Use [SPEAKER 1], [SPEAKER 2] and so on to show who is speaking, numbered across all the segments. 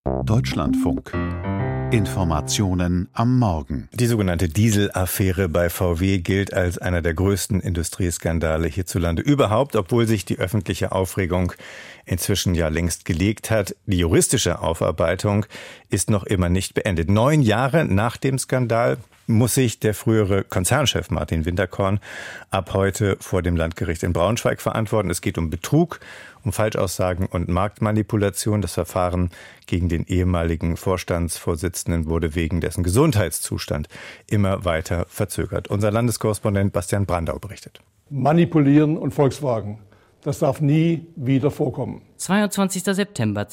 [SPEAKER 1] Deutschlandfunk. Informationen am Morgen.
[SPEAKER 2] Die sogenannte Dieselaffäre bei VW gilt als einer der größten Industrieskandale hierzulande überhaupt, obwohl sich die öffentliche Aufregung inzwischen ja längst gelegt hat. Die juristische Aufarbeitung ist noch immer nicht beendet. 9 Jahre nach dem Skandal muss sich der frühere Konzernchef Martin Winterkorn ab heute vor dem Landgericht in Braunschweig verantworten. Es geht um Betrug, um Falschaussagen und Marktmanipulation. Das Verfahren gegen den ehemaligen Vorstandsvorsitzenden wurde wegen dessen Gesundheitszustand immer weiter verzögert. Unser Landeskorrespondent Bastian Brandau berichtet.
[SPEAKER 3] Manipulieren und Volkswagen. Das darf nie wieder vorkommen.
[SPEAKER 4] 22. September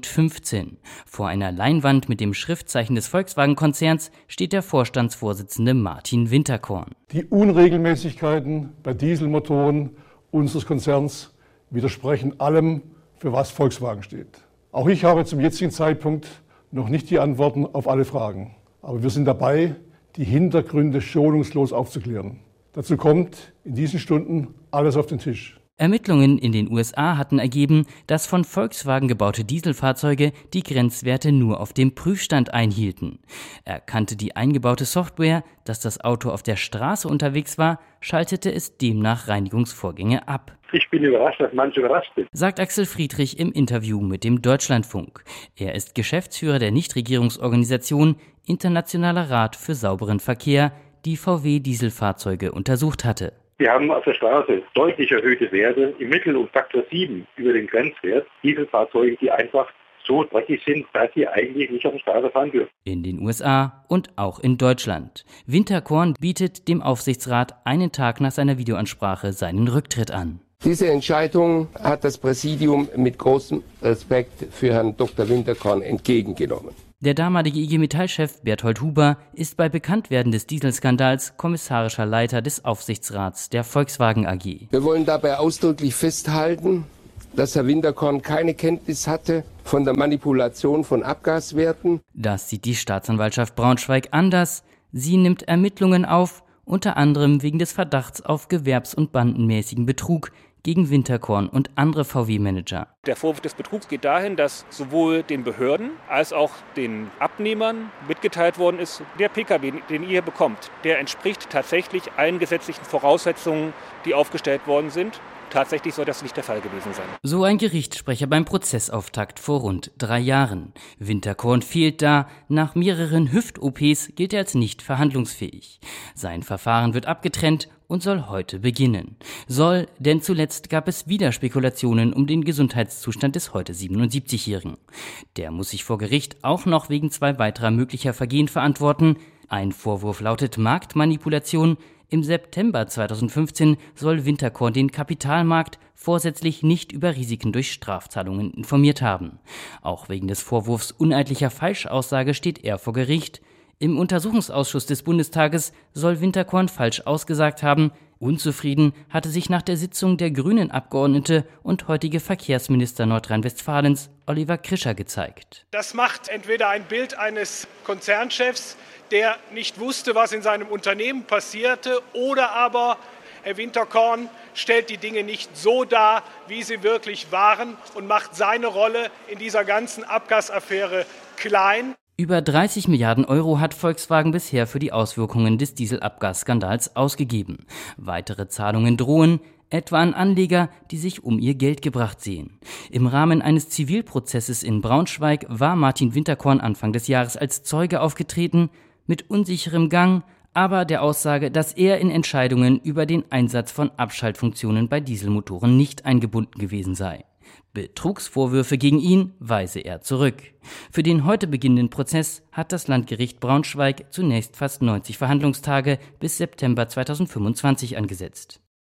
[SPEAKER 4] 2015. Vor einer Leinwand mit dem Schriftzeichen des Volkswagen-Konzerns steht der Vorstandsvorsitzende Martin Winterkorn.
[SPEAKER 3] Die Unregelmäßigkeiten bei Dieselmotoren unseres Konzerns widersprechen allem, für was Volkswagen steht. Auch ich habe zum jetzigen Zeitpunkt noch nicht die Antworten auf alle Fragen. Aber wir sind dabei, die Hintergründe schonungslos aufzuklären. Dazu kommt in diesen Stunden alles auf den Tisch.
[SPEAKER 4] Ermittlungen in den USA hatten ergeben, dass von Volkswagen gebaute Dieselfahrzeuge die Grenzwerte nur auf dem Prüfstand einhielten. Erkannte die eingebaute Software, dass das Auto auf der Straße unterwegs war, schaltete es demnach Reinigungsvorgänge ab.
[SPEAKER 5] Ich bin überrascht, dass manche überrascht sind,
[SPEAKER 4] sagt Axel Friedrich im Interview mit dem Deutschlandfunk. Er ist Geschäftsführer der Nichtregierungsorganisation Internationaler Rat für sauberen Verkehr, die VW-Dieselfahrzeuge untersucht hatte.
[SPEAKER 5] Wir haben auf der Straße deutlich erhöhte Werte, im Mittel um Faktor 7 über den Grenzwert. Dieselfahrzeuge, die einfach so dreckig sind, dass sie eigentlich nicht auf der Straße fahren dürfen.
[SPEAKER 4] In den USA und auch in Deutschland. Winterkorn bietet dem Aufsichtsrat einen Tag nach seiner Videoansprache seinen Rücktritt an.
[SPEAKER 6] Diese Entscheidung hat das Präsidium mit großem Respekt für Herrn Dr. Winterkorn entgegengenommen.
[SPEAKER 4] Der damalige IG Metall-Chef Berthold Huber ist bei Bekanntwerden des Dieselskandals kommissarischer Leiter des Aufsichtsrats der Volkswagen AG.
[SPEAKER 6] Wir wollen dabei ausdrücklich festhalten, dass Herr Winterkorn keine Kenntnis hatte von der Manipulation von Abgaswerten.
[SPEAKER 4] Das sieht die Staatsanwaltschaft Braunschweig anders. Sie nimmt Ermittlungen auf, unter anderem wegen des Verdachts auf gewerbs- und bandenmäßigen Betrug gegen Winterkorn und andere VW-Manager.
[SPEAKER 7] Der Vorwurf des Betrugs geht dahin, dass sowohl den Behörden als auch den Abnehmern mitgeteilt worden ist, der Pkw, den ihr bekommt, der entspricht tatsächlich allen gesetzlichen Voraussetzungen, die aufgestellt worden sind. Tatsächlich soll das nicht der Fall gewesen sein.
[SPEAKER 4] So ein Gerichtssprecher beim Prozessauftakt vor rund 3 Jahren. Winterkorn fehlt da. Nach mehreren Hüft-OPs gilt er als nicht verhandlungsfähig. Sein Verfahren wird abgetrennt und soll heute beginnen. Denn zuletzt gab es wieder Spekulationen um den Gesundheitszustand des heute 77-Jährigen. Der muss sich vor Gericht auch noch wegen 2 weiterer möglicher Vergehen verantworten. Ein Vorwurf lautet Marktmanipulation. Im September 2015 soll Winterkorn den Kapitalmarkt vorsätzlich nicht über Risiken durch Strafzahlungen informiert haben. Auch wegen des Vorwurfs uneidlicher Falschaussage steht er vor Gericht. Im Untersuchungsausschuss des Bundestages soll Winterkorn falsch ausgesagt haben. Unzufrieden hatte sich nach der Sitzung der Grünen-Abgeordnete und heutige Verkehrsminister Nordrhein-Westfalens Oliver Krischer gezeigt.
[SPEAKER 8] Das macht entweder ein Bild eines Konzernchefs, der nicht wusste, was in seinem Unternehmen passierte, oder aber Herr Winterkorn stellt die Dinge nicht so dar, wie sie wirklich waren, und macht seine Rolle in dieser ganzen Abgasaffäre klein.
[SPEAKER 4] Über 30 Milliarden Euro hat Volkswagen bisher für die Auswirkungen des Dieselabgasskandals ausgegeben. Weitere Zahlungen drohen, etwa an Anleger, die sich um ihr Geld gebracht sehen. Im Rahmen eines Zivilprozesses in Braunschweig war Martin Winterkorn Anfang des Jahres als Zeuge aufgetreten, mit unsicherem Gang, aber der Aussage, dass er in Entscheidungen über den Einsatz von Abschaltfunktionen bei Dieselmotoren nicht eingebunden gewesen sei. Betrugsvorwürfe gegen ihn weise er zurück. Für den heute beginnenden Prozess hat das Landgericht Braunschweig zunächst fast 90 Verhandlungstage bis September 2025 angesetzt.